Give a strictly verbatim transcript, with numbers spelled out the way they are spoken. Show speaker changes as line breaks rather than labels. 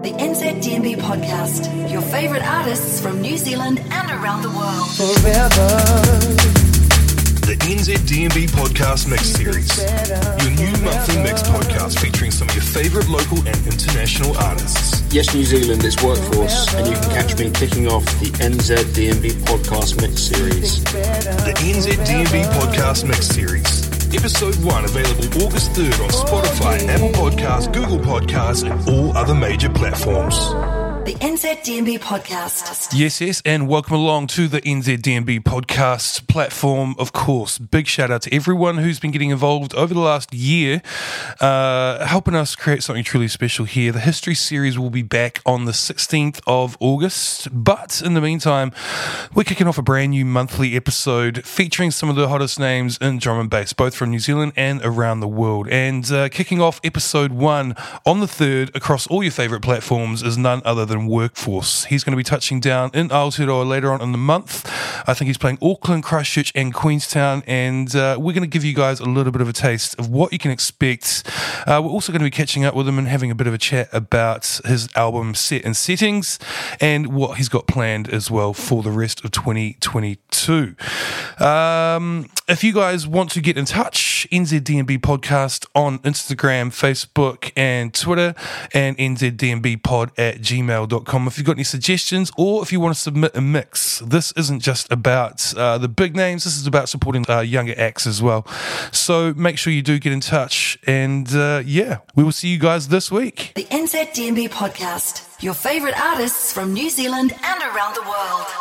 The N Z D M B Podcast. Your favourite artists from New Zealand and around the world.
Forever.
The N Z D M B Podcast Mix Series. Your new monthly mix podcast featuring some of your favourite local and international artists.
Yes, New Zealand is Workforce, and you can catch me kicking off the N Z D M B Podcast Mix Series.
The N Z D M B Podcast Mix Series. Episode one available August third on Spotify, Apple Podcasts, Google Podcasts, and all other major platforms.
The N Z D M B Podcast.
Yes, yes, and welcome along to the N Z D M B Podcast platform, of course. Big shout out to everyone who's been getting involved over the last year, uh, helping us create something truly special here. The History Series will be back on the sixteenth of August, but in the meantime, we're kicking off a brand new monthly episode featuring some of the hottest names in drum and bass, both from New Zealand and around the world. And uh, kicking off episode one on the third across all your favourite platforms is none other than Workforce. He's going to be touching down in Aotearoa later on in the month. I think he's playing Auckland, Christchurch and Queenstown, and uh, we're going to give you guys a little bit of a taste of what you can expect. Uh, we're also going to be catching up with him and having a bit of a chat about his album Set and Settings and what he's got planned as well for the rest of twenty twenty-two. Um, if you guys want to get in touch, N Z D M B Podcast on Instagram, Facebook and Twitter, and N Z D M B pod at gmail dot com. If you've got any suggestions or if you want to submit a mix, this isn't just about uh, the big names, this is about supporting uh, younger acts as well. So make sure you do get in touch, and uh, yeah, we will see you guys this week.
The N Z D M B Podcast. Your favourite artists from New Zealand and around the world.